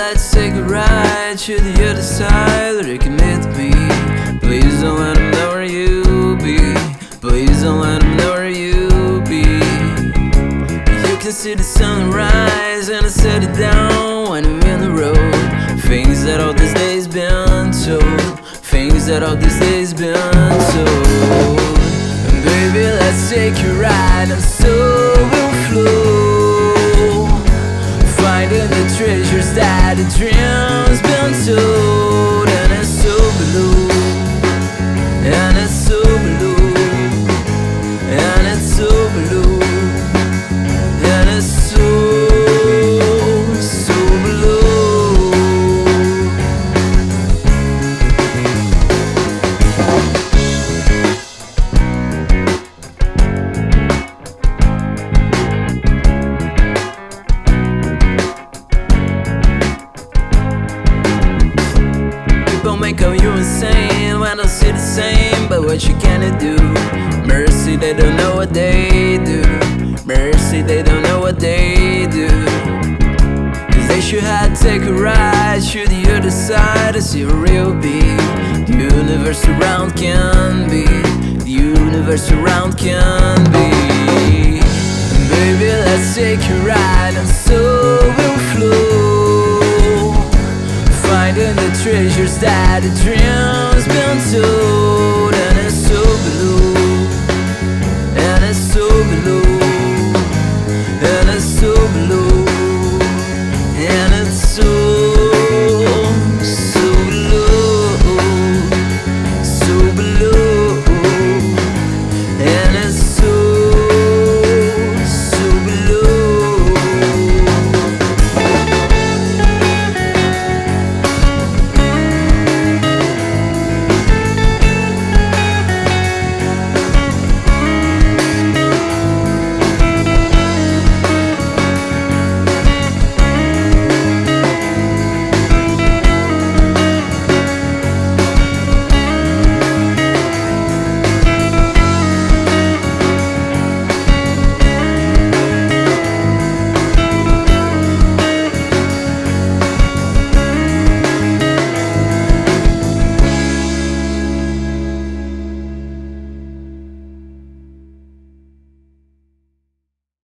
let's take a ride to the other side. Recommit me. Please don't let them know where you be. Please don't let them know where you be. You can see the sunrise and I set it down when I'm in the road. Things that all these days been told. Things that all these days been told. And baby, let's take a ride and so we'll flow, finding the treasures that the dreams been told. And it's so blue, and it's so blue, and it's so blue, and it's so blue. People make up you insane when I see the same, but what you gonna do? Mercy, they don't know what they do. Mercy, they don't know what they do. Cause they should have to take a ride to the other side to see a real being. The universe around can be. The universe around can be. Baby, let's take a ride and so we'll flow, finding the treasures that the dreams been told.